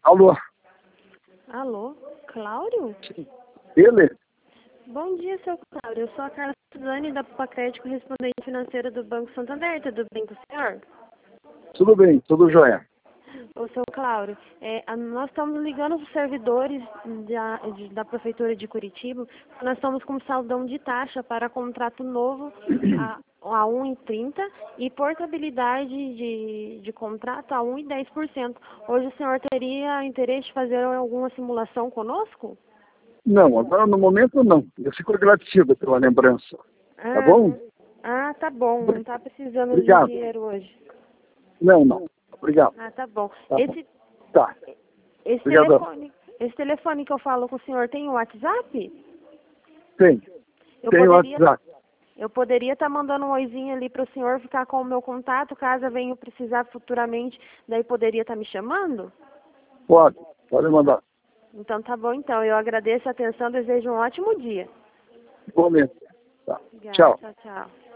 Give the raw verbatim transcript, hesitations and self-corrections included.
Alô? Alô, Cláudio? Ele? Bom dia, seu Cláudio. Eu sou a Carla Suzane, da Pacred, correspondente financeira do Banco Santander. Tudo bem com o senhor? Tudo bem, tudo jóia. Ô, seu Cláudio, é, a- nós estamos ligando os servidores da, de- da Prefeitura de Curitiba. Nós estamos com saldão de taxa para contrato novo a, a um e trinta e portabilidade de, de contrato a um e dez por cento. Hoje o senhor teria interesse de fazer alguma simulação conosco? Não, agora no momento não. Eu fico agradecido pela lembrança. Tá Ah, bom? não- ah, tá bom. Não está precisando Obrigado. de dinheiro hoje. Não, não. Obrigado. Ah, tá bom. Tá bom. Esse, Tá. esse Obrigadão. telefone, esse telefone que eu falo com o senhor tem o WhatsApp? Tem. Eu Tem o poderia, WhatsApp. eu poderia estar mandando um oizinho ali para o senhor ficar com o meu contato, caso eu venha precisar futuramente, daí poderia estar me chamando? Pode. Pode mandar. Então tá bom, então. Eu agradeço a atenção, desejo um ótimo dia. Igualmente. Tá. Obrigada, Tchau. tchau, tchau.